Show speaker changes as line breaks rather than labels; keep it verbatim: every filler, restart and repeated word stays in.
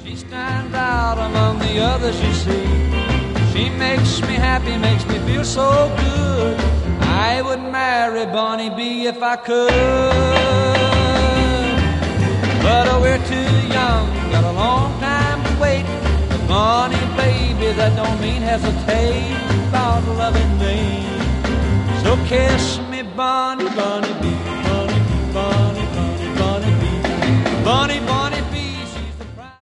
She stands out among the others, you see. She makes me happy, makes me feel so good. I would marry Bonnie B if I could. But oh, we're too young, got a long time to wait. But Bonnie, baby, that don't mean hesitate about loving me. So kiss me, Bonnie, Bonnie B, Bonnie B, Bonnie, Bonnie, Bonnie B, Bonnie, Bonnie.